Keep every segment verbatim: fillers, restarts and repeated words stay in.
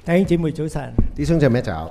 弟兄姊妹早晨。 弟兄姐妹早。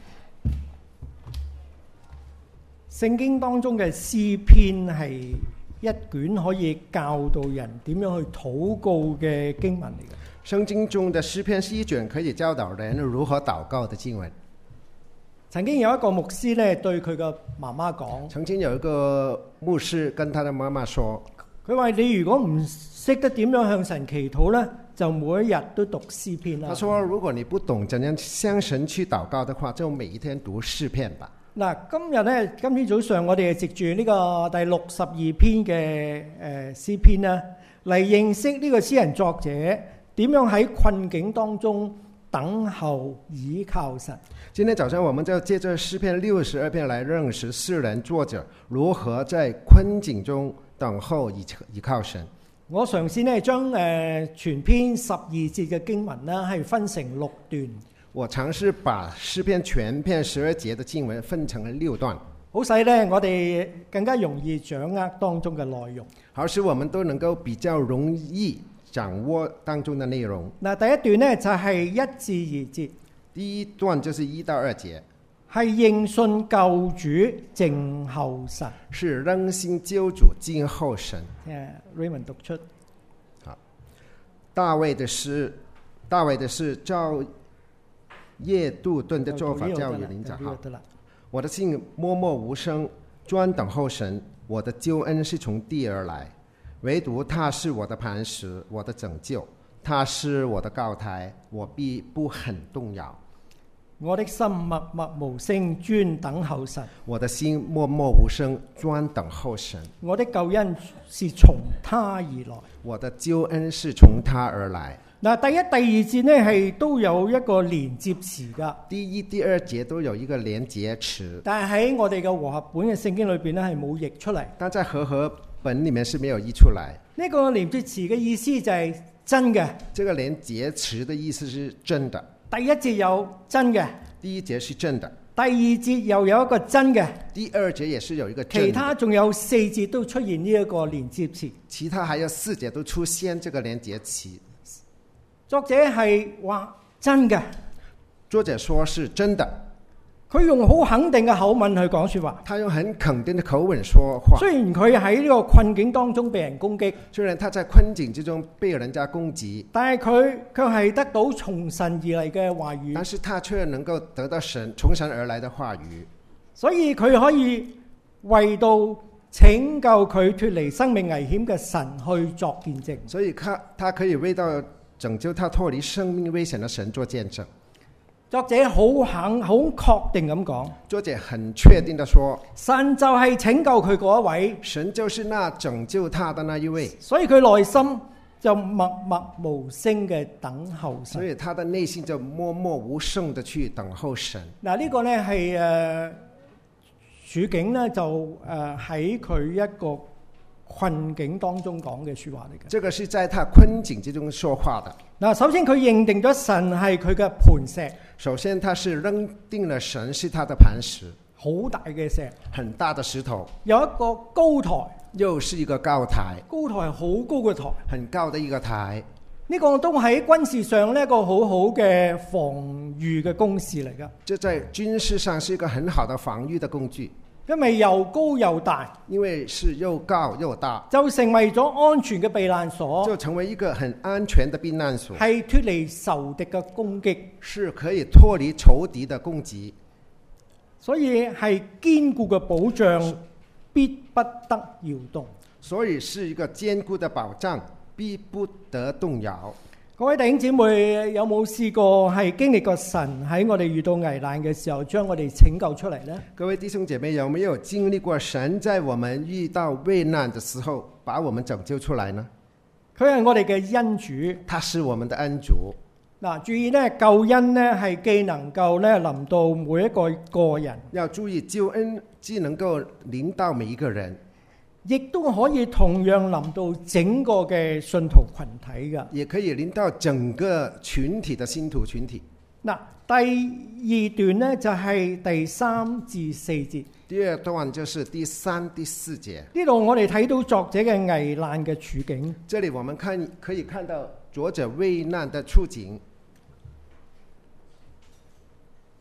聖經當中嘅詩篇係一卷可以教導人點樣去禱告嘅經文嚟嘅。 聖經中的詩篇是一卷可以教導人如何禱告的經文。 曾經有一個牧師咧對佢嘅媽媽講， 曾經有一個牧師跟他的媽媽說， 佢話你如果唔識得點樣向神祈禱咧，就每一日都讀詩篇啦。 他說如果你不懂怎樣向神去禱告的話，就每一天讀詩篇吧。 嗱，今日咧，今天早上我哋係藉住呢個第六十二篇嘅誒詩篇啦，嚟認識呢個詩人作者點樣喺困境當中等候倚靠神。 今天早上我們就借着詩篇六十二篇來認識詩人作者如何在困境中等候倚靠神。 我嘗試呢將誒全篇十二節嘅經文呢係分成六段。 我嘗試把詩篇全篇十二節的經文分成了六段， 好使呢我哋更加容易掌握當中嘅內容， 好使我們都能夠比較容易掌握當中的內容。 嗱，第一段呢就係一至二節。 第一段就是一到二節， 係認信救主靜候神， 是認信救主靜候神。 誒 Raymond 讀出。 好，大衛的詩，大衛的詩照耶杜頓的做法教育領長好。我的心默默無聲，專等候神，我的救恩是從地而來，唯獨他是我的磐石，我的拯救，他是我的高台，我必不很動搖。 我的心默默無聲，專等候神。 我的心默默無聲，專等候神。 我的救恩是從他而來。 我的救恩是從他而來。 嗱，第一、第二節呢係都有一個連接詞噶。 第一、第二節都有一個連接詞， 但係喺我哋嘅和合本嘅聖經裏邊呢係冇譯出嚟。 但在和合本裏面是沒有譯出來。 呢個連接詞嘅意思就係真嘅。 這個連接詞的意思是真的。 第一節有真嘅， 第一節是真的。 第二節又有一個真嘅， 第二節也是有一個真的。 其他仲有四節都出現呢一個連接詞。 其他還有四節都出現這個連接詞。 作者係話真嘅， 作者說是真的。 佢用好肯定嘅口吻去講說話。 他用很肯定的口吻說話。 雖然佢喺呢個困境當中被人攻擊， 雖然他在困境之中被人家攻擊， 但係佢卻係得到從神而嚟嘅話語。 但是他卻能夠得到神從神而來的話語， 所以佢可以為到拯救佢脫離生命危險嘅神去作見證。 所以他他可以為到拯救他脫離生命危險的神做見證。 作者好肯好確定咁講， 作者很確定地說， 神就係拯救佢嗰一位， 神就是那拯救他的那一位， 所以佢內心就默默無聲嘅等候神。 所以他的內心就默默無聲地去等候神。 嗱，呢個呢係誒處境呢就誒喺佢一個困境當中講嘅說話嚟嘅。 這個是在他困境之中說話的。 嗱，首先佢認定咗神係佢嘅磐石。 首先他是認定了神是他的磐石， 好大嘅石， 很大的石頭， 有一個高台， 又是一個高台， 高台好高嘅台， 很高的一個台。 呢個都喺軍事上呢一個好好嘅防禦嘅工事嚟㗎。 這在軍事上是一個很好的防禦的工具。 因為又高又大， 因為是又高又大， 就成為咗安全嘅避難所， 就成為一個很安全的避難所， 係脫離仇敵嘅攻擊， 是可以脫離仇敵的攻擊， 所以係堅固嘅保障，必不得搖動。 所以是一個堅固的保障，必不得動搖。 各位弟兄姊妹，有冇試過係經歷過神喺我哋遇到危難嘅時候，將我哋拯救出嚟呢？ 各位弟兄姐妹，有沒有經歷過神在我們遇到危難的時候，把我們拯救出來呢？ 佢係我哋嘅恩主， 他是我們的恩主。 嗱，注意呢，救恩呢係既能夠呢臨到每一個個人， 要注意救恩既能夠臨到每一個人， 亦都可以同樣臨到整個嘅信徒群體㗎， 也可以臨到整個群體的信徒群體。 嗱，第二段呢就係第三至四節。 第二段就是第三、第四節。 呢度我哋睇到作者嘅危難嘅處境。 這裡我們看可以看到作者危難的處境。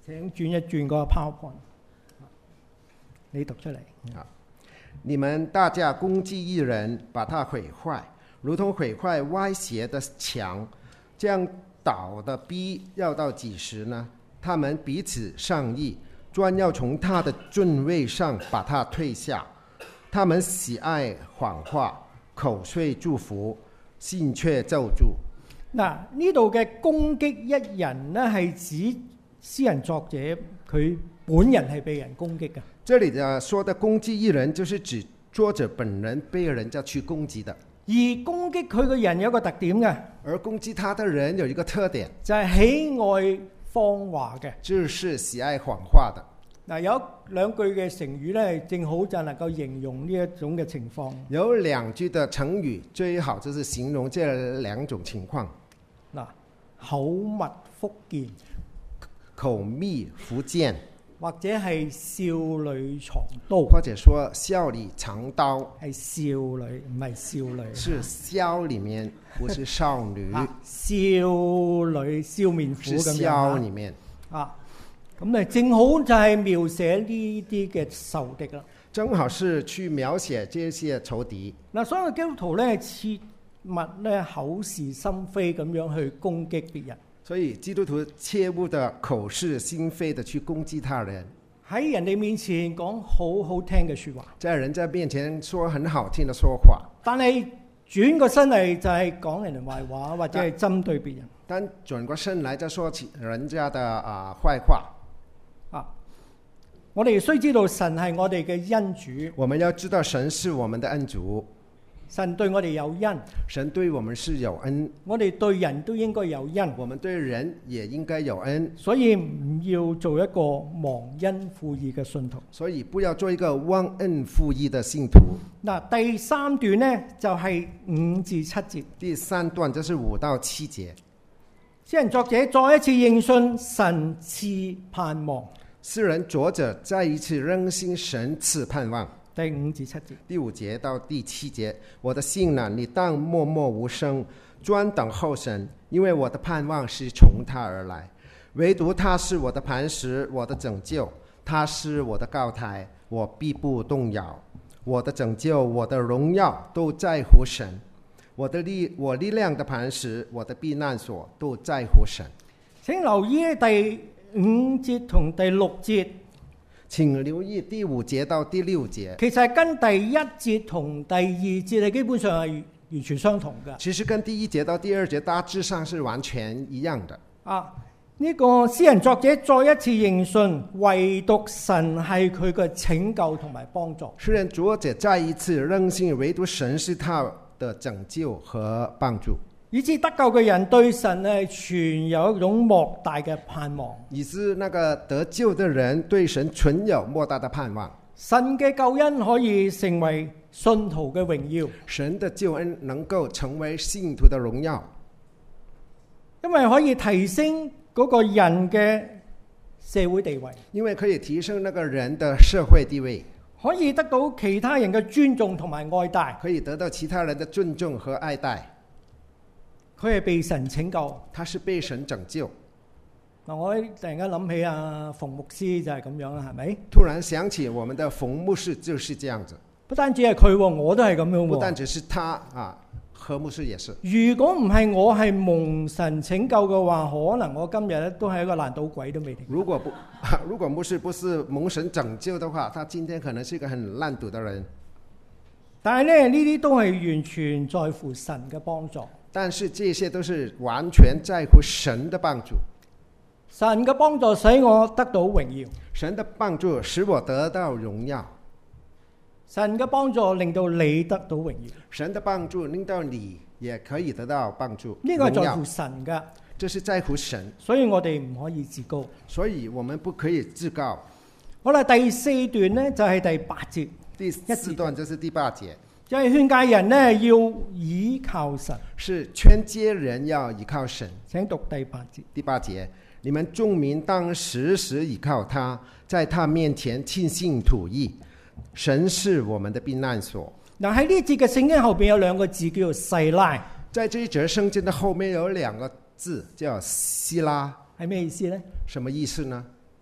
請轉一轉個 PowerPoint， 你讀出嚟。 好，你們大家攻擊一人，把他毀壞，如同毀壞歪斜的牆，這樣倒的逼要到幾時呢？他們彼此商議，專要從他的尊位上把他退下。他們喜愛謊話，口雖祝福，心卻咒詛。 嗱，呢度嘅攻擊一人呢，係指詩人作者佢本人係被人攻擊嘅。 這裡的說的攻擊一人，就是指作者本人被人家去攻擊的。 而攻擊佢嘅人有一個特點嘅， 而攻擊他的人有一個特點， 就係喜愛謊話嘅， 就是喜愛謊話的。 嗱，有兩句嘅成語咧，正好就能夠形容呢一種嘅情況。 有兩句的成語最好就是形容這兩種情況。 嗱，口蜜腹劍， 口蜜腹劍， 或者係少女藏刀， 或者說笑裏藏刀， 係少女唔係少女， 是笑裏面，不是少女。 啊、少女笑面虎咁樣， 是笑裏面啊。咁咧，正好就係描寫呢啲嘅仇敵啦。 正好是去描寫這些仇敵。 嗱，所有基督徒咧，切勿咧口是心非咁樣去攻擊別人。 所以基督徒切勿的口是心非的去攻擊他人， 喺人哋面前講好好聽嘅說話， 在人家面前說很好聽的說話， 但係轉個身嚟就係講人哋壞話，或者係針對別人。 但轉過身來再說起人家的啊壞話。 啊！我哋須知道神係我哋嘅恩主， 我們要知道神是我們的恩主， 神對我哋有恩， 神對我們是有恩， 我哋對人都應該有恩， 我們對人也應該有恩， 所以唔要做一個忘恩負義嘅信徒。 所以不要做一個忘恩負義的信徒。 嗱，第三段呢，就係五至七節， 第三段就是五到七節。 詩人作者再一次認信神賜盼望。 詩人作者再一次認信神賜盼望。 第五至七節， 第五節到第七節，我的心啊，你當默默無聲，專等候神，因為我的盼望是從他而來。唯獨他是我的磐石，我的拯救，他是我的高台，我必不動搖。我的拯救，我的榮耀都在乎神。我的力，我力量的磐石，我的避難所都在乎神。 請留意第五節同第六節， 請留意第五節到第六節， 其實跟第一節同第二節係基本上係完全相同嘅。 其實跟第一節到第二節大致上是完全一樣的。 啊，呢、這個詩人作者再一次認信，唯獨神係佢嘅拯救同埋幫助。 詩人作者再一次認信，唯獨神是他的拯救和幫助。 以致得救嘅人對神係存有一種莫大嘅盼望， 以致那個得救的人對神存有莫大的盼望。 神嘅救恩可以成為信徒嘅榮耀， 神的救恩能夠成為信徒的榮耀， 因為可以提升嗰個人嘅社會地位， 因為可以提升那個人的社會地位， 可以得到其他人嘅尊重同埋愛戴， 可以得到其他人的尊重和愛戴。 佢係被神拯救， 他是被神拯救。 嗱，我突然間諗起阿馮牧師就係咁樣啦，係咪？ 突然想起我們的馮牧師就是這樣子。 不單止係佢，我都係咁樣。 不單只是他啊，何牧師也是。 如果唔係我係蒙神拯救嘅話，可能我今日咧都係一個爛賭鬼都未定。 如果不，如果牧師不是蒙神拯救的話，他今天可能是一個很爛賭的人。 但係咧，呢啲都係完全在乎神嘅幫助。 但是這些都是完全在乎神的幫助。 神嘅幫助使我得到榮耀， 神的幫助使我得到榮耀。 神嘅幫助令到你得到榮耀， 神的幫助令到你也可以得到幫助。 呢個係在乎神嘅， 這是在乎神， 所以我哋唔可以自高。 所以我們不可以自高。 好啦，第四段呢就係第八節， 第四段就是第八節。 就係勸誡人呢要倚靠神， 是勸誡人要倚靠神。 請讀第八節。 第八節，你們眾民當時時倚靠他，在他面前傾心吐意。神是我們的避難所。 嗱，喺呢節嘅聖經後邊有兩個字叫做細拉。 在這一節聖經的後面有兩個字叫希拉， 係咩意思呢？ 什麼意思呢？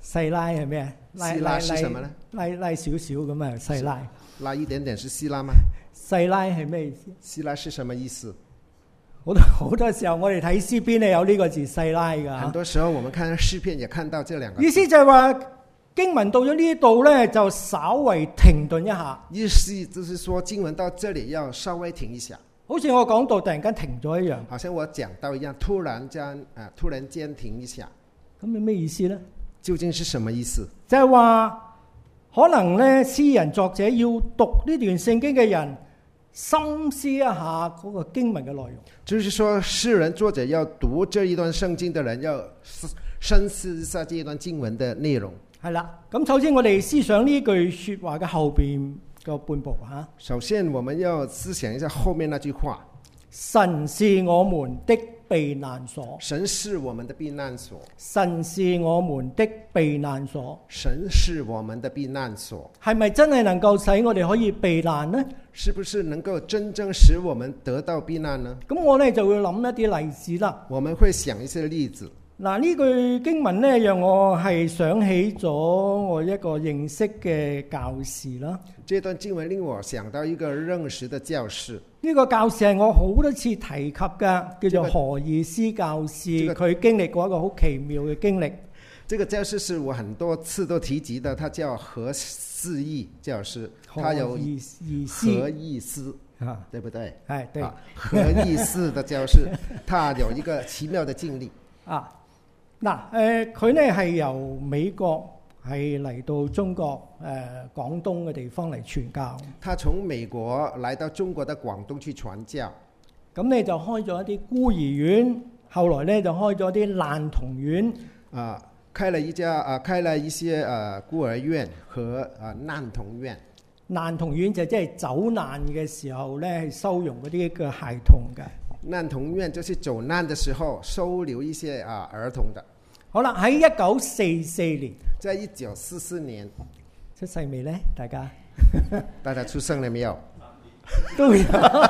細拉係咩啊？ 細拉是什麼呢？ 拉拉少少咁啊，細拉。 拉一點點是細拉嗎？ 細拉係咩意思？ 細拉是什麼意思？ 好多好多時候我哋睇詩篇咧有呢個字細拉㗎。 很多時候我們看詩篇也看到這兩個字。 意思就係話經文到咗呢度咧，就稍微停頓一下。 意思就是說經文到這裡要稍微停一下。 好似我講到突然間停咗一樣。 好像我講到一樣，突然間啊，突然間停一下。 咁有咩意思呢？ 究竟是什麼意思？ 就係話可能咧，詩人作者要讀呢段聖經嘅人深思一下嗰個經文嘅內容。 就是說，詩人作者要讀這一段聖經的人要深思一下這一段經文的內容。係啦，咁首先我哋思想呢句說話嘅後邊個半部吓。 首先我們要思想一下後面那句話： 神是我們的避難所。 神是我們的避難所。 神是我們的避難所。 神是我們的避難所。 係咪真係能夠使我哋可以避難呢？ 是不是能夠真正使我們得到避難呢？ 咁我呢就會諗一啲例子啦。 我們會想一些例子。 嗱，呢句經文呢，讓我係想起咗我一個認識嘅教士啦。 這段經文令我想到一個認識的教士。 呢個教士係我好多次提及嘅，叫做何義思教士。佢、這個、經歷過一個好奇妙嘅經歷。 這個教士是我很多次都提及的，他叫何思義教士。他有何義思啊，對不對？ 係對。 何義思的教士，他有一個奇妙的經歷啊。嗱，誒佢呢係由美國係嚟到中國誒、呃、廣東嘅地方嚟傳教。 他從美國來到中國的廣東去傳教。 咁呢就開咗一啲孤兒院，後來呢就開咗啲爛童院。 啊，開了一家啊，開了一些啊孤兒院和啊爛童院。爛童院就即係走難嘅時候呢，係收容嗰啲嘅孩童嘅。 爛童院就是走難的時候收留一些啊兒童的。 好啦，喺一九四四年， 在一九四四年出世未呢？大家， 大家出生了沒有？ 都有，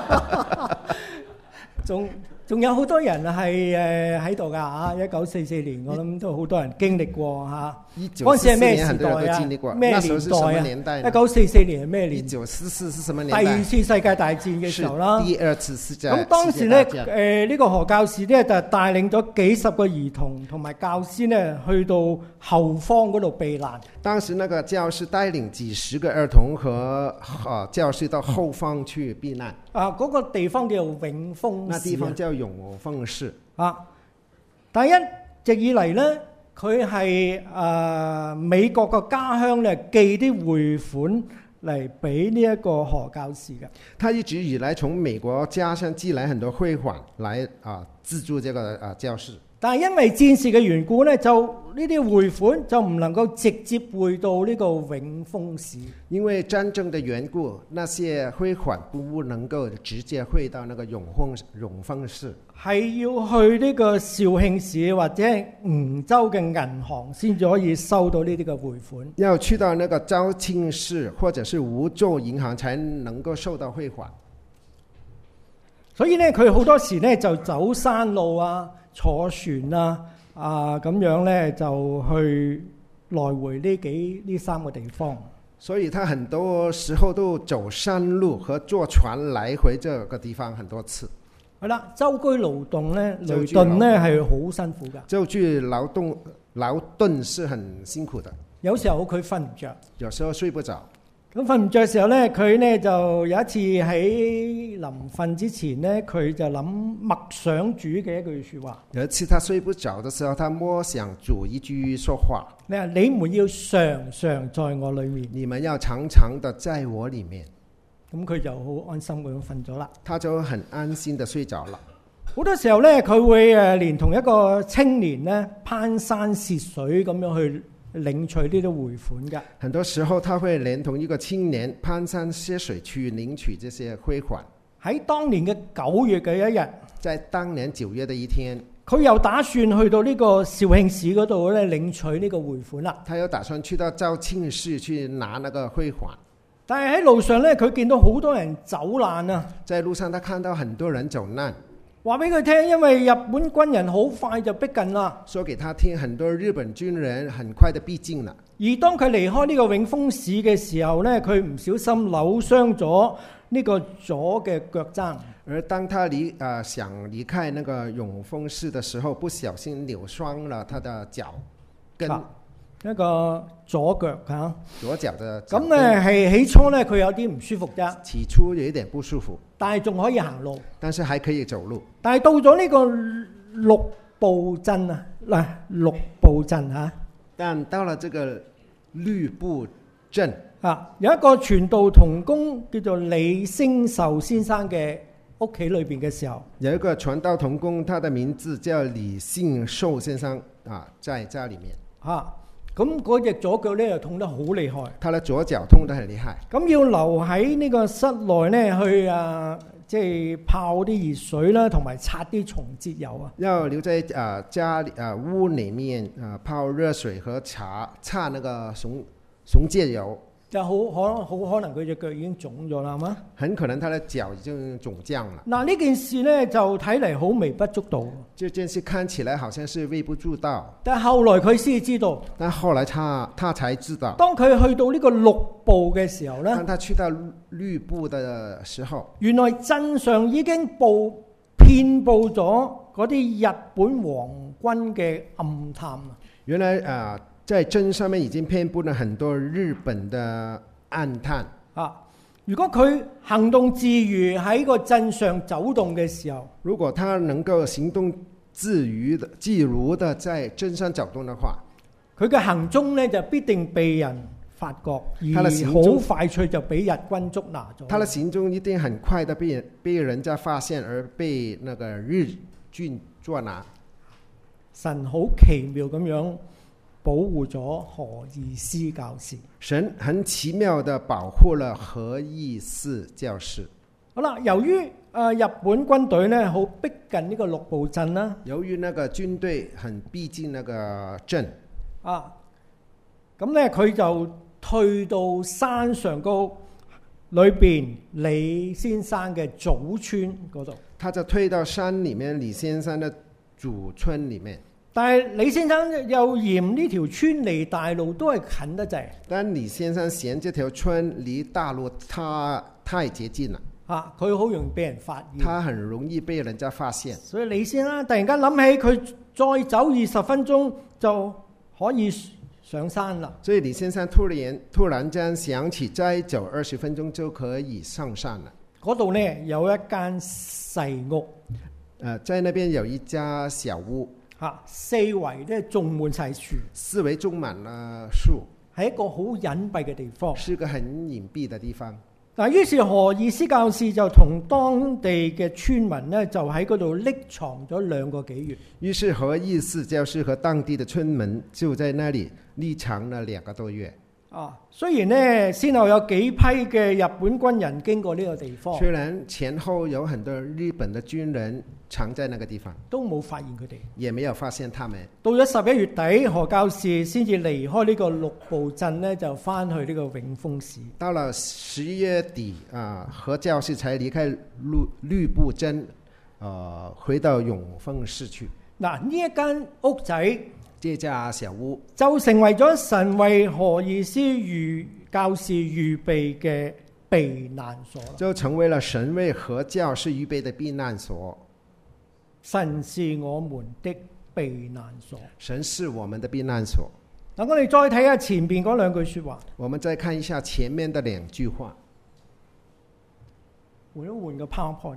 仲仲有好多人係誒喺度噶嚇。一九四四年，我諗都好多人經歷過嚇。嗰陣時係咩時代啊？咩年代啊？一九四四年係咩年？ 一九四四是什麼年代？ 第二次世界大戰嘅時候啦。 第二次世界大戰。 咁當時咧，誒、呃、呢、這個何教士咧就帶領咗幾十個兒童同埋教師呢去到後方嗰度避難。 當時那個教師帶領幾十個兒童和啊教師到後方去避難。 啊，嗰、那個地方叫永豐市。 那地方叫永豐市。啊， 第一直以嚟咧。佢係誒美國個家鄉咧寄啲匯款嚟俾呢一個何教士嘅。 他一直以來從美國家鄉寄來很多匯款來啊資助這個啊教士。但係因為戰事嘅緣故咧，就呢啲匯款就唔能夠直接匯到呢個永豐市。因為戰爭的緣故，那些匯款不能夠直接匯到那個永豐永豐市，係要去呢個肇慶市或者梧州嘅銀行先至可以收到呢啲嘅匯款。要去到那個肇慶市或者是梧州銀行才能夠收到匯款。所以咧，佢好多時咧就走山路啊。坐船啊，啊咁樣咧就去來回呢幾呢三個地方。所以他很多時候都走山路和坐船來回這個地方很多次。係啦，舟車勞頓咧，勞頓咧係好辛苦噶。舟車勞頓勞頓是很辛苦的。有時候佢瞓唔着，有時候睡不着。咁瞓唔着嘅時候咧，佢呢就有一次喺臨瞓之前呢，佢就諗默想主嘅一句說話。有一次他睡不着嘅時候，他默想主一句說話。你話你們要常常在我裏面，你們要常常的在我裏面。咁佢就好安心咁樣瞓咗啦。他就很安心的睡着了。好多時候咧，佢會誒連同一個青年咧攀山涉水咁樣去領取呢啲匯款嘅。很多時候，他會連同一個青年攀山涉水去領取這些匯款。喺當年嘅九月嘅一日，在當年九月的一天，佢又打算去到呢個肇慶市嗰度咧領取呢個匯款啦。他又打算去到肇慶市去拿那個匯款。但係喺路上咧，佢見到好多人走難啊！在路上，他看到很多人走難。 話俾佢聽，因為日本軍人好快就逼近啦。 說給他聽，很多日本軍人很快的逼近了。 而當佢離開呢個永豐市嘅時候呢，佢唔小心扭傷咗呢個左嘅腳踭。 而當他離啊、呃、想離開那個永豐市的時候，不小心扭傷了他的腳跟。 啊一個左腳嚇， 左腳嘅腳咁咧係起初咧佢有啲唔舒服啫， 起初有一點不舒服， 但係仲可以行路， 但是還可以走路。 但係到咗呢個六步鎮啊，嗱六步鎮嚇， 但到了這個綠布鎮啊，有一個傳道同工叫做李星壽先生嘅屋企裏邊嘅時候， 有一個傳道同工，他的名字叫李信壽先生啊，在家裡面嚇。咁嗰隻左腳咧又痛得好厲害， 他的左腳痛得很厲害。 咁要留喺呢個室內咧去啊，即係泡啲熱水啦，同埋擦啲松節油啊。 要留在啊、呃、家裡啊、呃、屋裡面啊、呃、泡熱水和擦擦那個松松節油。 就好可好可能佢隻腳已經腫咗啦，係嘛？ 很可能他的腳已經腫脹了。 嗱呢件事咧就睇嚟好微不足道。 這件事看起來好像是微不足道， 但係後來佢先知道。 但後來他他才知道， 當佢去到呢個綠布嘅時候咧， 當他去到綠布的時候， 原來鎮上已經布遍佈咗嗰啲日本皇軍嘅暗探啊！ 原來啊。呃在鎮上面已經遍佈了很多日本的暗探啊！如果佢行動自如喺個鎮上走動嘅時候， 如果他能夠行動自如的、自如的在鎮上走動的話， 佢嘅行蹤呢就必定被人發覺，而好快脆就俾日軍捉拿咗。 他的行蹤一定很快的被被人家發現，而被那個日軍捉拿。 神好奇妙咁樣保護咗何義思教士， 神很奇妙地保護了何義思教士。 好啦，由於誒、呃、日本軍隊咧好逼近呢個綠布鎮啦， 由於那個軍隊很逼近那個鎮啊，咁咧佢就退到山上高裏邊李先生嘅祖村嗰度。 他就退到山裡面李先生的祖村裡面。 但係李先生又嫌呢條村離大路都係近得滯。 但李先生嫌這條村離大路太太接近了， 啊，佢好容易被人發現。 他很容易被人家發現。 所以李先生突然間諗起，佢再走二十分鐘就可以上山啦。 所以李先生突然突然間想起，再走二十分鐘就可以上山了。 嗰度呢有一間細屋， 呃，在那邊有一家小屋。 嚇，四圍咧種滿晒樹， 四圍種滿了樹， 係一個好隱蔽嘅地方， 是個很隱蔽的地方。 嗱，於是何義思教士就同當地嘅村民呢，就喺嗰度匿藏咗兩個幾月。 於是何義思教士和當地的村民就在那裡匿藏了兩個多月。 啊，雖然呢先後有幾批嘅日本軍人經過呢個地方， 雖然前後有很多日本的軍人藏在那個地方， 都冇發現佢哋， 也沒有發現他們。 到咗十一月底，何教士先至離開呢個綠布鎮呢，就翻去呢個永豐市。 到了十一月底啊，何教士才離開綠綠布鎮，呃，回到永豐市去。 嗱，呢一間屋仔， 這家小屋就成為咗神為何義思預教士預備嘅避難所， 就成為了神為何教士預備的避難所。 神是我們的避難所， 神是我們的避難所。 嗱，我哋再睇下前邊嗰兩句說話。 我們再看一下前面的兩句話。 換一換個 PowerPoint。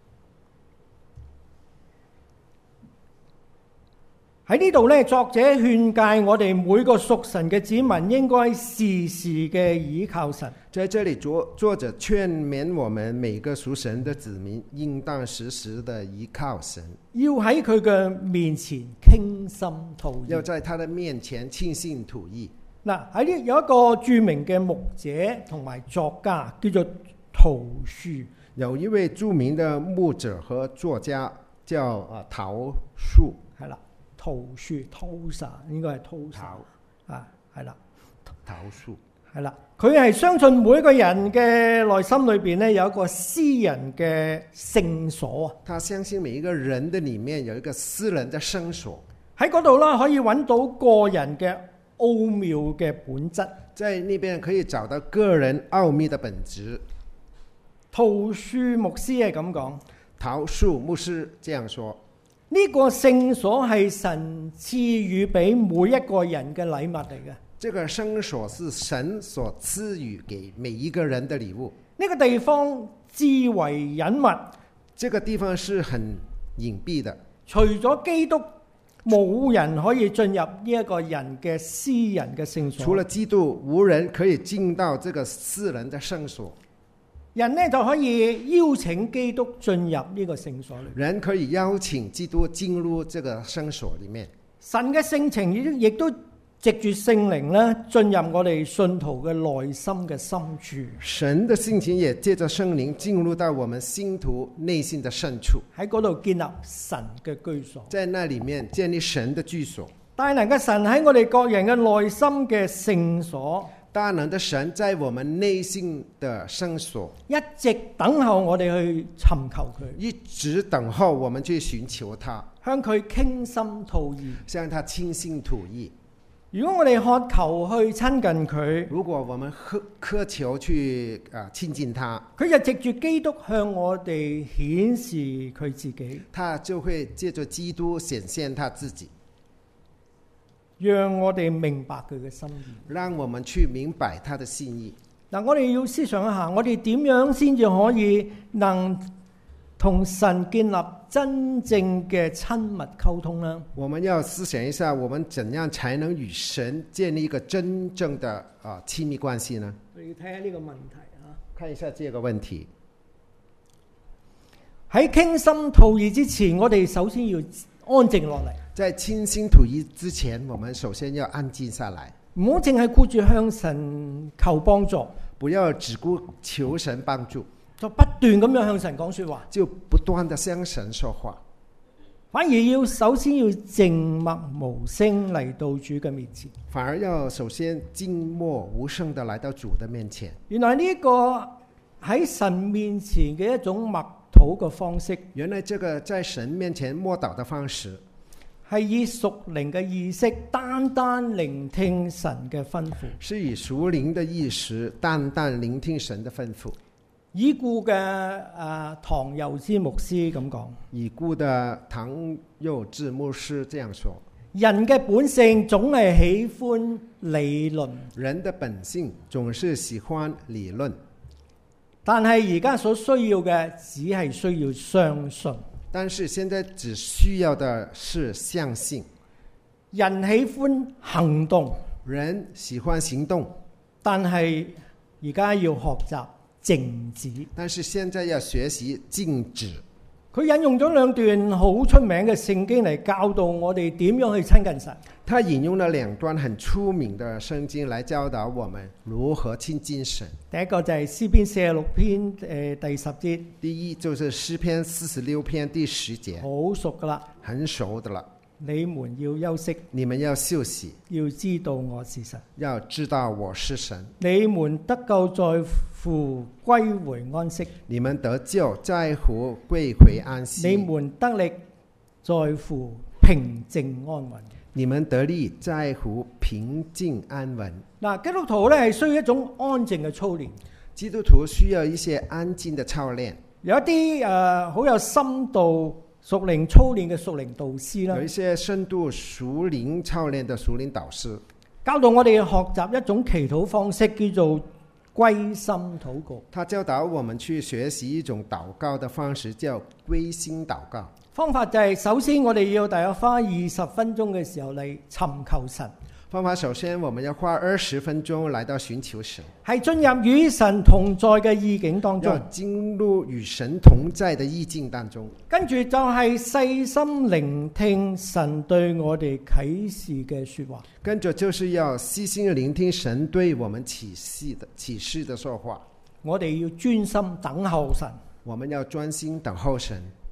喺呢度咧，作者勸誡我哋每個屬神嘅子民應該時時嘅倚靠神。 在這裡作作者勸勉我們每個屬神的子民應當時時的倚靠神， 要喺佢嘅面前傾心吐意。 要在他的面前傾心吐意。 嗱，喺呢有一個著名嘅牧者同埋作家叫做陶樹， 有一位著名的牧者和作家叫啊陶樹， 係啦。陶樹 Tosa 應該係 Tosa 啊，係啦， 陶樹係啦，佢係相信每一個人嘅內心裏邊咧有一個私人嘅聖所啊。 他相信每一個人的裏面有一個私人的聖所， 喺嗰度啦可以揾到個人嘅奧妙嘅本質。 在那邊可以找到個人奧秘的本質。 陶樹牧師係咁講， 陶樹牧師這樣說： 呢個聖所係神賜予俾每一個人嘅禮物嚟嘅。 這個聖所是神所賜予給每一個人的禮物。 呢個地方至為隱密， 這個地方是很隱蔽的。 除咗基督，冇人可以進入呢一個人嘅私人嘅聖所。 除了基督，無人可以進到這個私人的聖所。 人呢就可以邀請基督進入呢個聖所裏。 人可以邀請基督進入這個聖所裏面。 神嘅性情亦亦都藉住聖靈咧進入我哋信徒嘅內心嘅深處。 神的性情也借着聖靈進入到我們信徒內心的深處， 喺嗰度建立神嘅居所， 在那裏面建立神的居所。 大能嘅神喺我哋各人嘅內心嘅聖所， 大能的神在我們內心的聖所， 一直等候我哋去尋求佢， 一直等候我們去尋求他， 向佢傾心吐意， 向他傾心吐意。 如果我哋渴求去親近佢， 如果我們渴渴求去啊親近他， 佢就藉住基督向我哋顯示佢自己， 他就會借着基督顯現他自己， 讓我哋明白佢嘅心意， 讓我們去明白他的心意。 嗱，我哋要思想一下，我哋點樣先至可以能同神建立真正嘅親密溝通呢？ 我們要思想一下，我們怎樣才能與神建立一個真正的啊親密關係呢？ 我哋要睇下呢個問題啊， 看一下這個問題。 喺傾心吐意之前，我哋首先要安靜落嚟。 在傾心吐意之前，我們首先要安靜下來， 唔好淨係顧住向神求幫助， 不要只顧求神幫助， 就不斷咁樣向神講說話， 就不斷地向神說話， 反而要首先要靜默無聲嚟到主嘅面前。 反而要首先靜默無聲地來到主的面前。 原來呢個喺神面前嘅一種默禱嘅方式， 原來這個在神面前默禱的方式， 係以屬靈嘅意識單單聆聽神嘅吩咐， 是以屬靈的意識單單聆聽神的吩咐。 已故嘅誒唐佑之牧師咁講， 已故的唐佑之牧師這樣說： 人嘅本性總係喜歡理論， 人的本性總是喜歡理論， 但係而家所需要嘅只係需要相信。 但是現在只需要的是相信。 人喜歡行動， 人喜歡行動， 但係而家要學習靜止。 但是現在要學習靜止。 佢引用咗兩段好出名嘅聖經嚟教導我哋點樣去親近神。 他引用了兩段很出名的聖經來教導我們如何親近神。 第一個就係詩篇四十六篇誒、呃、第十節。 第一就是詩篇四十六篇第十節， 好熟噶啦， 很熟的了。 你們要休息， 你們要休息， 要知道我是神， 要知道我是神。 你們得救在乎歸回安息， 你們得救在乎歸回安息。 你們得力在乎平靜安穩。 你們得力在乎平靜安穩。 嗱，基督徒咧係需要一種安靜嘅操練。 基督徒需要一些安靜的操練。 有一啲誒好有深度屬靈操練嘅屬靈導師啦， 有一些深度屬靈操練的屬靈導師， 教導我哋學習一種祈禱方式，叫做歸心禱告。 他教導我們去學習一種禱告的方式，叫歸心禱告。 方法就係首先我哋要大約花二十分鐘嘅時候嚟尋求神。 方法首先我們要花二十分鐘來到尋求神， 係進入與神同在嘅意境當中， 要進入與神同在的意境當中。跟住就係細心聆聽神對我哋啟示嘅說話。 跟住就是要細心聆聽神對我們啟示的啟示的說話。 我哋要專心等候神， 我們要專心等候神。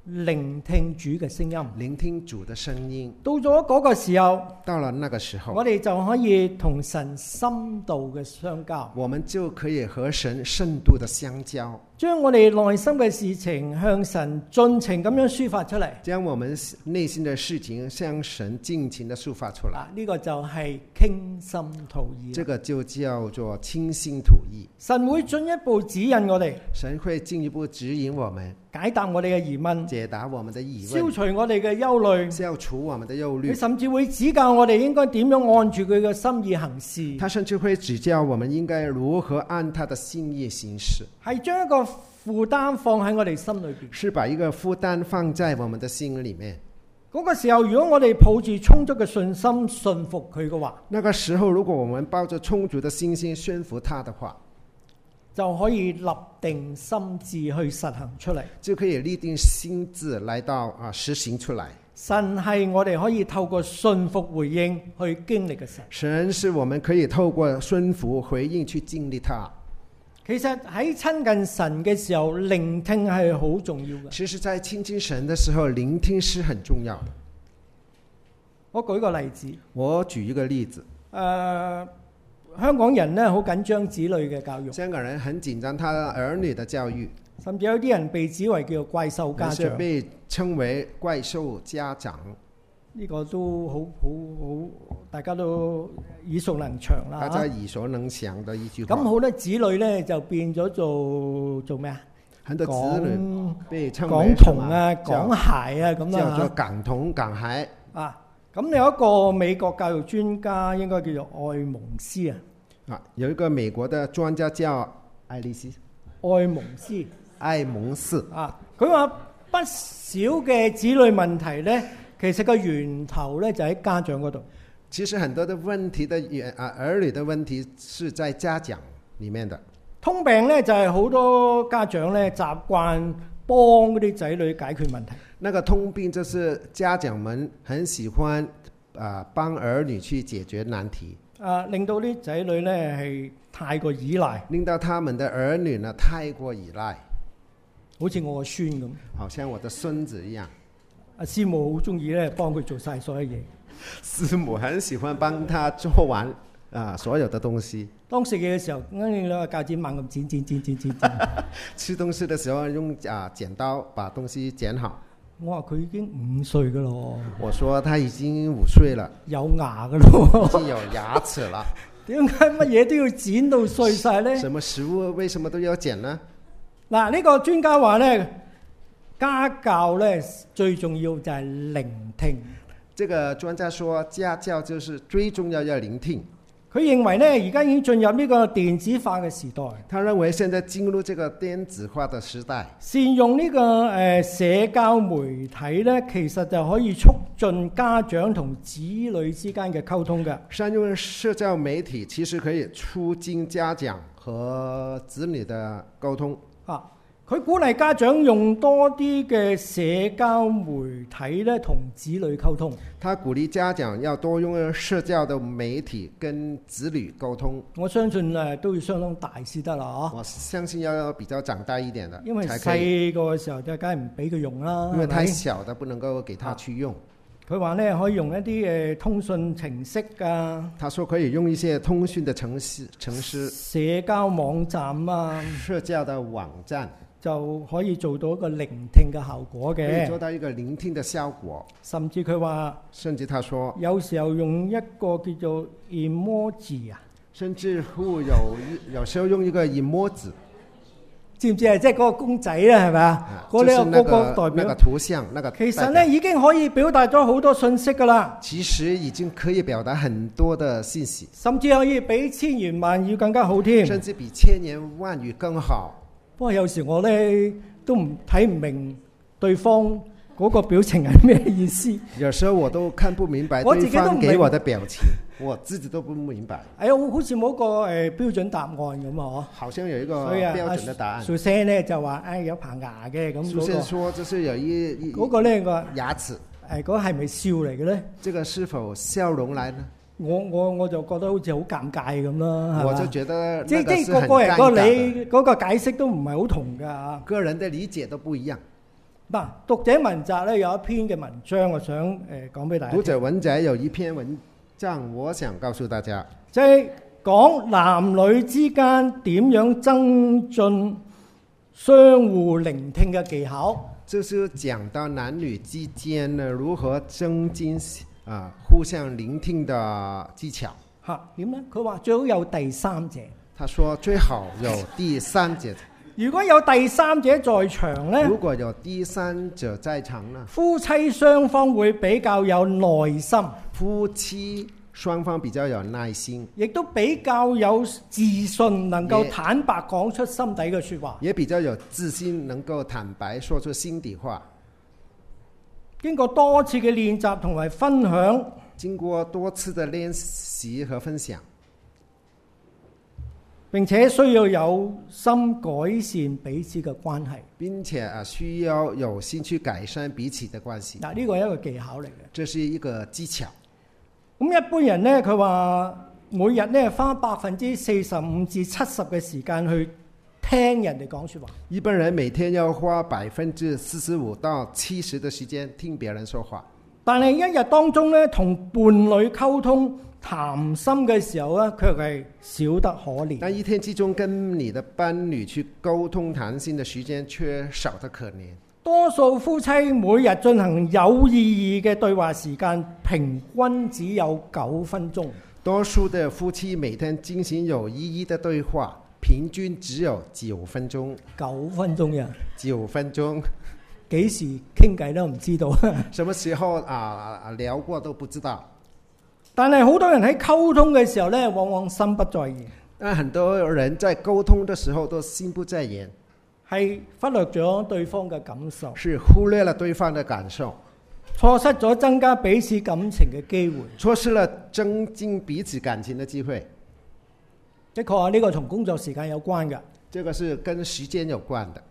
聆聽主嘅聲音。 聆聽主的聲音。 到咗嗰個時候， 到了那個時候， 我哋就可以同神深度嘅相交。 我們就可以和神深度的相交， 將我哋內心嘅事情向神盡情咁樣抒發出嚟。 將我們內心的事情向神盡情的抒發出來。 啊，呢個就係傾心吐意。 這個就叫做傾心吐意。 神會進一步指引我哋， 神會進一步指引我們， 解答我哋嘅疑問， 解答我們的疑問， 消除我哋嘅憂慮， 消除我們的憂慮。 佢甚至會指教我哋應該點樣按住佢嘅心意行事。 他甚至會指教我們應該如何按他的心意行事。 係將一個負擔放喺我哋心裏邊， 是把一個負擔放在我們的心裏面。 嗰個時候，如果我哋抱住充足嘅信心信服佢嘅話， 那個時候如果我們抱着充足的信心信服他的話， 就可以立定心志去實行出嚟， 就可以立定心志來到啊實行出來。 神係我哋可以透過信服回應去經歷嘅神。 神是我們可以透過順服回應去經歷他。 其實喺親近神嘅時候，聆聽係好重要嘅。 其實在親近神的時候，聆聽是很重要的。 我舉個例子， 我舉一個例子。 誒、呃，香港人咧好緊張子女嘅教育， 香港人很緊張他兒女的教育， 甚至有啲人被指為叫做怪獸家長， 被稱為怪獸家長。 呢個都好好好，大家都耳熟能詳啦。 大家耳熟能詳的一句話。 咁好多子女咧就變咗做做咩啊？ 很多子女被稱為港童啊、港孩啊咁啦。 叫做港童、港孩啊。咁有一個美國教育專家，應該叫做愛蒙斯啊。 啊，有一個美國的專家叫愛麗絲。 愛蒙斯。 愛蒙斯啊，佢話不少嘅子女問題咧。其實個源頭咧就喺家長嗰度。 其實很多的問題的源啊，兒女的問題是在家長裡面的。通病咧就係好多家長咧習慣幫嗰啲仔女解決問題。那個通病就是家長們很喜歡啊幫兒女去解決難題。 啊，令到啲仔女咧係太過依賴， 令到他們的兒女呢太過依賴。 好似我個孫咁。 好像我的孫子一樣。 阿師母好中意咧，幫佢做晒所有嘢。 師母很喜歡幫他做完啊所有的東西。 當食嘢嘅時候，跟住兩個鉸剪猛咁剪剪剪剪剪剪。 吃東西的時候用啊剪刀把東西剪好。 我話佢已經五歲噶咯。 我說他已經五歲了， 有牙噶咯， 已經有牙齒了。 點解乜嘢都要剪到碎晒咧？ 什麼食物為什麼都要剪呢？ 嗱，呢個專家話咧。家教咧最重要就係聆聽。 這個專家說家教就是最重要要聆聽。 佢認為咧而家已經進入呢個電子化嘅時代。 他認為現在進入這個電子化的時代。 善用呢個誒社交媒體咧，其實就可以促進家長同子女之間嘅溝通嘅。 善用社交媒體其實可以促進家長和子女的溝通。啊。 佢鼓勵家長用多啲嘅社交媒體咧，同子女溝通。 他鼓勵家長要多用社交的媒體跟子女溝通。 我相信誒都要相當大先得啦， 我相信要比較長大一點的， 因為細個嘅時候就梗係唔俾佢用啦。 因為太小的不能夠給他去用。 佢話咧可以用一啲誒通訊程式啊。 他說可以用一些通訊的程式、程式、 社交網站啊。 社交的網站。 就可以做到一個聆聽嘅效果嘅， 可以做到一個聆聽嘅效果。 甚至佢話， 甚至他說， 有時候用一個叫做 emoji 啊， 甚至乎有有時候用一個 emoji， 知唔知啊？即係嗰個公仔咧，係咪啊？嗰啲個個代表那個圖像，那個其實咧已經可以表達咗好多信息噶啦。 其實已經可以表達很多的信息， 甚至可以比千言萬語更加好添， 甚至比千言萬語更好。 不過有時我咧都唔睇唔明對方嗰個表情係咩意思。 有時候我都看不明白對方給我的表情，我自己都不明白。 哎呀，好似冇個誒、呃、標準答案咁啊！ 好像有一個標準的答案。 蘇生咧就話：，哎，有棚牙嘅咁。 蘇生說，就是有一嗰個咧個牙齒。 誒，嗰係咪笑嚟嘅咧？ 這個是否笑容來呢？ 我我我就覺得好似好尷尬咁啦， 我就覺得即即個個人個你嗰個解釋都唔係好同噶。 個人的理解都不一樣。 嗱，讀者文摘咧有一篇嘅文章，我想誒講俾大家聽。 讀者文摘有一篇文章，我想告訴大家， 即係講男女之間點樣增進相互聆聽嘅技巧。 就是講到男女之間呢，如何增進啊互相聆聽的技巧。 嚇點咧？佢話最好有第三者。 他說最好有第三者。 如果有第三者在場呢， 如果有第三者在場呢， 夫妻雙方會比較有耐心， 夫妻雙方比較有耐心， 亦都比較有自信，能夠坦白講出心底嘅說話， 也比較有自信，能夠坦白說出心底話。 經過多次嘅練習同埋分享， 經過多次的練習和分享， 並且需要有心改善彼此嘅關係， 並且啊需要有心去改善彼此的關係。 嗱，呢個係一個技巧嚟嘅， 這是一個技巧。 咁一般人呢，佢話每日呢花百分之四十五至七十嘅時間去聽人哋講說話。 一般人每天要花百分之四十五到七十的時間聽別人說話。 但係一日當中呢，同伴侶溝通談心嘅時候呢，卻係少得可憐。 但一天之中跟你的伴侶去溝通談心的時間卻少得可憐。 多數夫妻每日進行有意義嘅對話時間，平均只有九分鐘。 多數的夫妻每天進行有意義的對話，平均只有九分鐘。 九分鐘呀？ 九分鐘。 幾時傾偈都唔知道。 什麼時候啊聊過都不知道。 但係好多人喺溝通嘅時候呢，往往心不在焉。 但很多人在溝通的時候都心不在焉， 係忽略咗對方嘅感受， 是忽略了對方的感受， 錯失咗增加彼此感情嘅機會， 錯失了增進彼此感情的機會。 的確啊，呢個同工作時間有關嘅。 這個是跟時間有關的，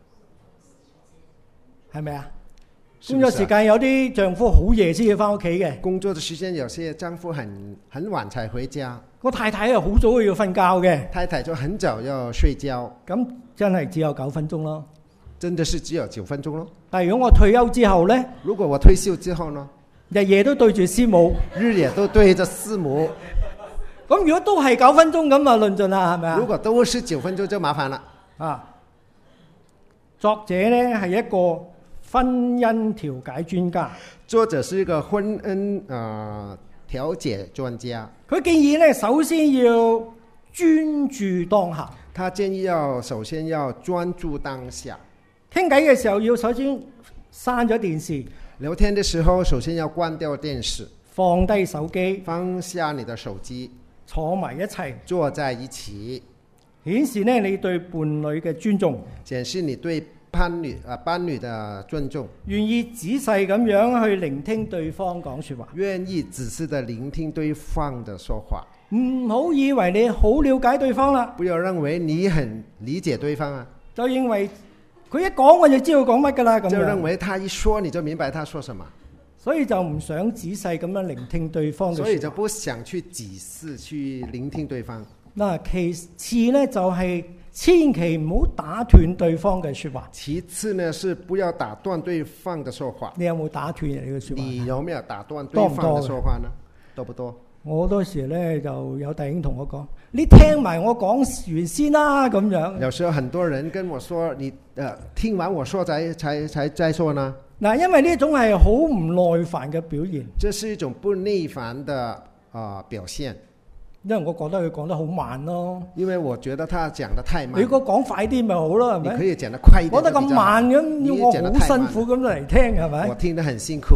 係咪啊？工作時間有啲丈夫好夜先至翻屋企嘅。 工作的時間有些丈夫很很晚才回家， 個太太又好早要瞓覺嘅， 太太就很早要睡覺， 咁真係只有九分鐘咯。 真的是只有九分鐘咯。 但係如果我退休之後呢？ 如果我退休之後呢？ 日夜都對住師母， 日夜都對着師母， 咁如果都係九分鐘咁啊，論盡啦，係咪啊？ 如果都是九分鐘就麻煩啦。 啊，作者呢係一個婚姻調解專家， 作者是一個婚姻啊調解專家。 佢建議呢，首先要專注當下。 他建議要首先要專注當下。 傾偈嘅時候要首先閂咗電視。 聊天的時候首先要關掉電視， 放低手機， 放下你的手機， 坐埋一齊， 坐在一起， 顯示呢你對伴侶嘅尊重， 顯示你對伴侶啊伴侶的尊重， 願意仔細咁樣去聆聽對方講說話， 願意仔細的聆聽對方的說話。 唔好以為你好了解對方啦， 不要認為你很理解對方啊， 就認為佢一講我就知道講乜噶啦，咁就認為他一說你就明白他說什麼， 所以就唔想仔細咁樣聆聽對方嘅說話， 所以就不想去仔細去聆聽對方。 嗱，其次呢，就係千祈唔好打斷對方嘅說話。 其次呢是不要打斷對方的說話。 你有冇打斷人哋嘅說話？ 你有沒有打斷對方的說話呢？多不多？ 我好多時咧就有弟兄同我講，你聽埋我講完先啦，咁樣。 有時候很多人跟我說，你誒、呃、聽完我說才才才再說呢？ 嗱，因為呢種係好唔耐煩嘅表現。 這是一種不耐煩的啊、呃、表現。 因為我覺得佢講得好慢咯。 因為我覺得他講得太慢。 你如果講快啲咪好咯，係咪？ 你可以講得快一點。 講得咁慢咁，要我好辛苦咁嚟聽，係咪？ 我聽得很辛苦。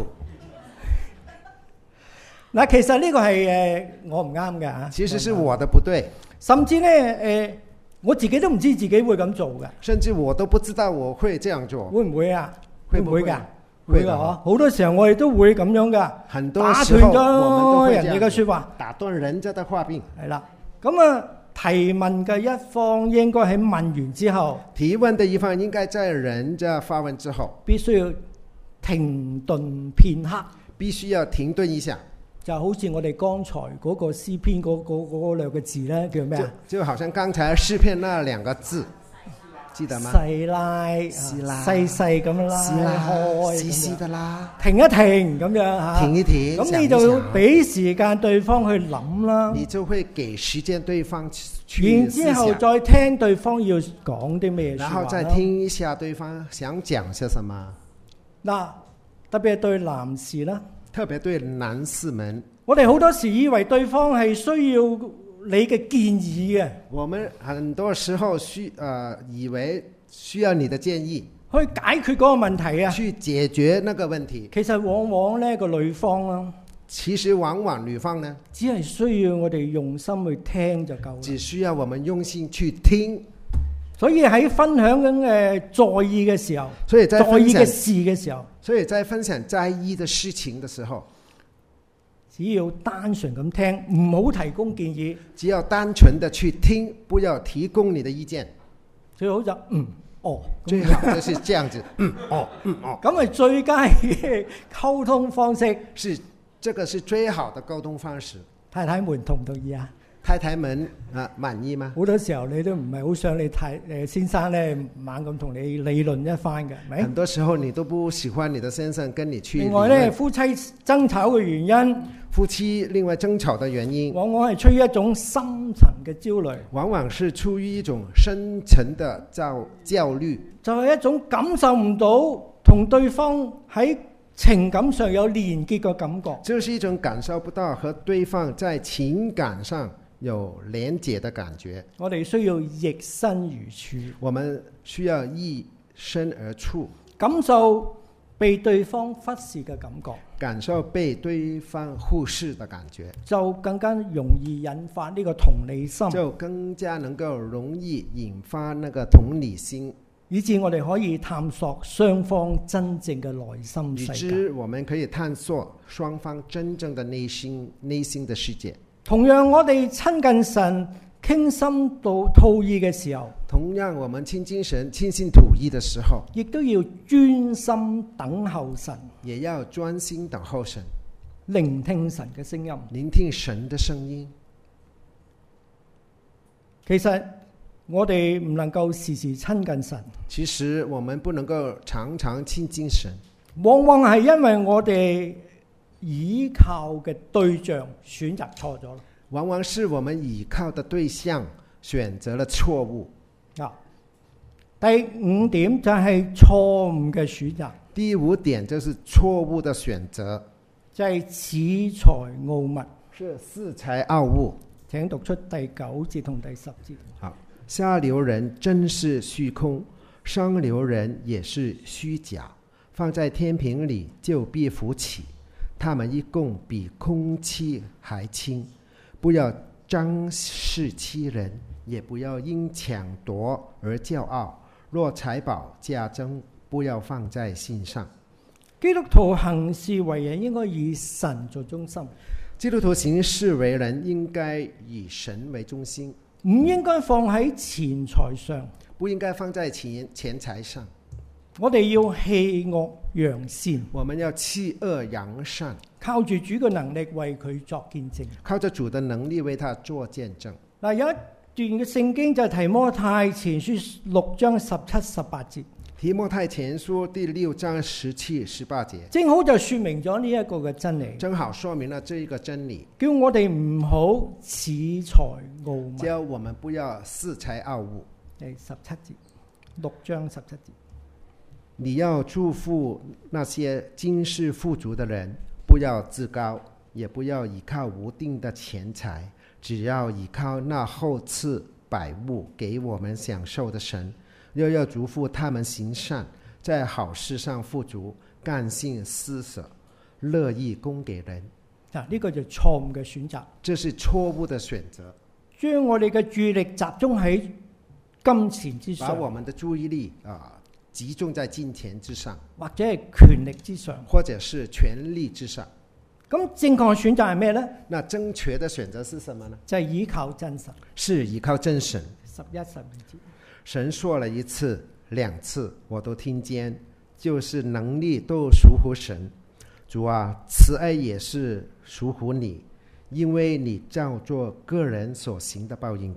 嗱，其實呢個係誒我唔啱嘅嚇。 其實是我的不對。 甚至咧誒，我自己都唔知自己會咁做嘅。 甚至我都不知道我會這樣做。 會唔會啊？會唔會㗎？ 會㗎嗬！好多時候我哋都會咁樣㗎。 很多時候我們都會人哋嘅説話， 打斷人家的話柄。 係啦，咁啊提問嘅一方應該喺問完之後， 提問的一方應該在人家發問之後， 必須要停頓片刻， 必須要停頓一下。 就好似我哋剛才嗰個詩篇嗰嗰嗰兩個字咧，叫咩啊？ 就好像剛才詩篇那兩個字， 記得嗎？ 細拉， 細拉細細咁拉是啦， 開， 是是咁樣的啦， 停一停咁樣嚇， 停一停， 咁你想一想就要俾時間對方去諗啦， 你就會給時間對方去然之後再聽對方要講啲咩説話啦， 然後再聽一下對方想講些什麼。 嗱，特別係對男士啦， 特別對男士們， 我哋好多時以為對方係需要你嘅建議嘅， 我們很多時候需呃以為需要你的建議去解決嗰個問題啊。 去解決那個問題。 其實往往呢個女方啦， 其實往往女方呢， 只係需要我哋用心去聽就夠啦。 只需要我們用心去聽。 所以喺分享緊誒在意嘅時候， 所以在在意嘅分享事嘅時候， 所以在分享在意的事情的時候， 只要單純咁聽，唔好提供建議。 只要單純的去聽，不要提供你的意見。 最好就嗯哦， 最好就是這樣子，嗯哦嗯哦， 咁係最佳嘅溝通方式。 是這個是最好的溝通方式。 太太們同唔同意啊？ 太太們啊，滿意嗎？ 好多時候你都唔係好想你太誒先生咧猛咁同你理論一番嘅，係咪？ 很多時候你都不喜歡你的先生跟你去理論。 另外咧，夫妻爭吵嘅原因， 夫妻另外爭吵的原因， 往往係出於一種深層嘅焦慮， 往往是出於一種深層的焦焦慮， 就係一種感受唔到同對方喺情感上有連結嘅感覺， 就是一種感受不到和對方在情感上有連結的感覺。 我哋需要逆身而處， 我們需要逆身而處， 感受被對方忽視嘅感覺， 感受被對方忽視的感覺， 就更加容易引發呢個同理心， 就更加能夠容易引發那個同理心， 以致我哋可以探索雙方真正嘅內心世界。 以致我們可以探索雙方真正的內心內心的世界。 同樣，我哋親近神、傾心到吐意嘅時候， 同樣我們親近神、傾心吐意的時候， 亦都要專心等候神， 也要專心等候神， 聆聽神嘅聲音。 聆聽神的聲音。 其實我哋唔能夠時時親近神， 其實我們不能夠常常親近神， 往往係因為我哋依靠嘅對象選擇錯咗。 往往是我們倚靠的對象選擇了錯誤。 啊，第五點就係錯誤嘅選擇。 第五點就是錯誤的選擇， 就係恃才傲物。 是恃才傲物。 請讀出第九節同第十節。 好，下流人真是虛空，上流人也是虛假，放在天平裏就必浮起，他們一共比空氣還輕。不要仗勢欺人，也不要因搶奪而驕傲。若財寶加增，不要放在心上。 基督徒行事為人應該以神做中心。 基督徒行事為人應該以神為中心， 唔應該放喺錢財上， 不應該放在錢錢財上。 我哋要棄惡揚善， 我們要棄惡揚善， 靠住主嘅能力為佢作見證， 靠着主的能力為他做見證。 嗱，有一段嘅聖經就係提摩太前書六章十七、十八節。 提摩太前書第六章十七、十八節， 正好就說明咗呢一個嘅真理， 正好說明了這一個真理， 叫我哋唔好恃才傲物， 叫我們不要恃才傲物。 第十七節，六章十七節。 你要祝福那些今世富足的人，不要自高，也不要依靠無定的錢財，只要依靠那厚賜百物給我們享受的神。又要祝福他們行善，在好事上富足，甘心施捨，樂意供給人。 嗱，呢個就錯誤嘅選擇， 這是錯誤的選擇。 將我哋嘅注意力集中喺金錢之上， 把我們的注意力啊集中在金錢之上， 或者係權力之上， 或者是權力之上。 咁正確選擇係咩呢？ 那正確的選擇是什麼呢？ 就係依靠真神， 是依靠真神。 十一、十二節。 神說了一次兩次我都聽見，就是能力都屬乎神。主啊，慈愛也是屬乎你，因為你照着個人所行的報應他，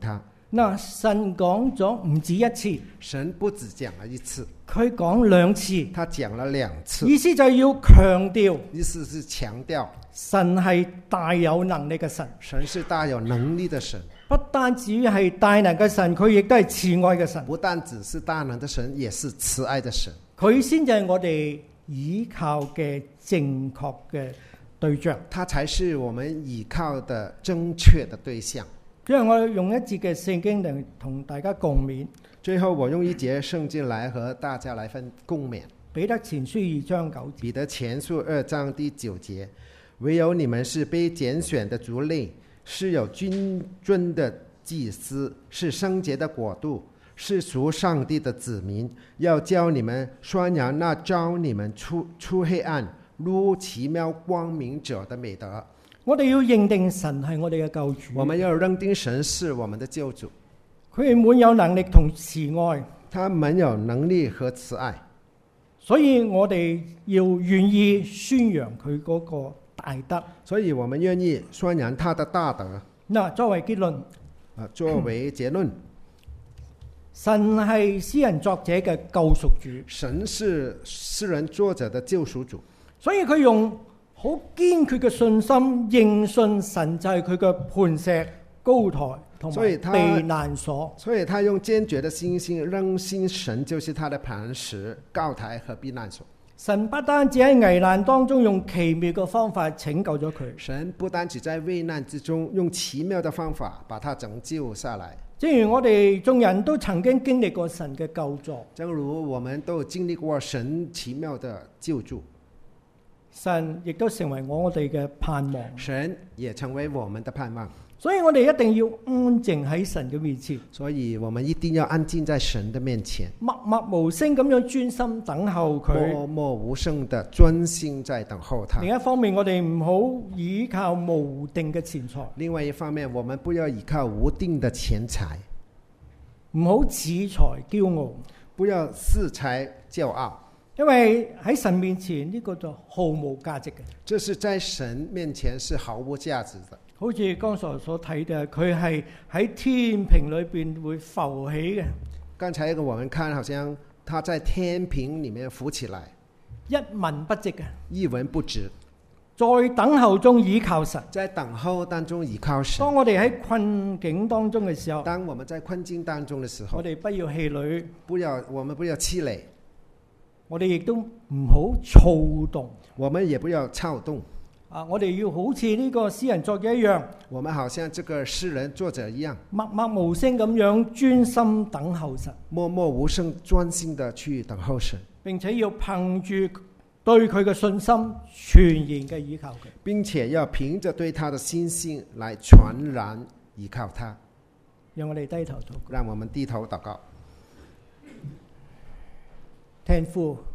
嗱，神講咗唔止一次， 神不止講了一次， 佢講兩次， 他講了兩次， 意思就係要強調， 意思是強調神係大有能力嘅神， 神是大有能力的神， 不單止係大能嘅神，佢亦都係慈愛嘅神， 不但只是大能的神，也是慈愛的神， 佢先至係我哋依靠嘅正確嘅對象， 他才是我們依靠的正確的對象。 因為我用一節嘅聖經嚟同大家共勉。 最後我用一節聖經來和大家來分共勉。 彼得前書二章九節。 彼得前書二章第九節，唯有你們是被揀選的族類，是有君尊的祭司，是聖潔的國度，是屬上帝的子民，要叫你們宣揚那召你們出出黑暗入奇妙光明者的美德。 我哋要認定神係我哋嘅救主。 我們要認定神是我們的救主。 佢係滿有能力同慈愛。 他滿有能力和慈愛。 所以我哋要願意宣揚佢嗰個大德。 所以我們願意宣揚他的大德。 嗱，作為結論， 啊，作為結論， 神係詩人作者嘅救贖主。 神是詩人作者的救贖主。 所以佢用好堅決嘅信心認信神就係佢嘅磐石、高台同埋避難所。 所以他用堅決的信心認信神就是他的磐石、高台和避難所。 神不單止喺危難當中用奇妙嘅方法拯救咗佢。 神不單止在危難之中用奇妙的方法把他拯救下來。 正如我哋眾人都曾經經歷過神嘅救助。 正如我們都經歷過神奇妙的救助。 神亦都成為我哋嘅盼望。 神也成為我們的盼望。 所以我哋一定要安靜喺神嘅面前。 所以我們一定要安靜在神的面前， 默默無聲咁樣專心等候佢。 默默無聲的專心在等候他。 另一方面，我哋唔好依靠無定嘅錢財。 另外一方面，我們不要依靠無定的錢財， 唔好恃財驕傲， 不要恃財驕傲。 因為喺神面前呢個就毫無價值嘅。 這是在神面前是毫無價值的。 好似剛才所睇嘅，佢係喺天平裏邊會浮起嘅。 剛才我們看，好像他在天平裏面浮起來， 一文不值嘅， 一文不值。 在等候中倚靠神， 在等候當中倚靠神。 當我哋喺困境當中嘅時候， 當我們在困境當中嘅時候， 我哋不要氣餒， 不要我們不要氣餒。 我哋亦都唔好躁動， 我們也不要躁動。 啊，我哋要好似呢個詩人作者一樣， 我們好像這個詩人作者一樣， 默默無聲咁樣專心等候神， 默默無聲專心的去等候神， 並且要憑住對佢嘅信心全然嘅依靠佢， 並且要憑着對他的信心來全然依靠他。 讓我哋低頭禱告， 讓我們低頭禱告。 天父。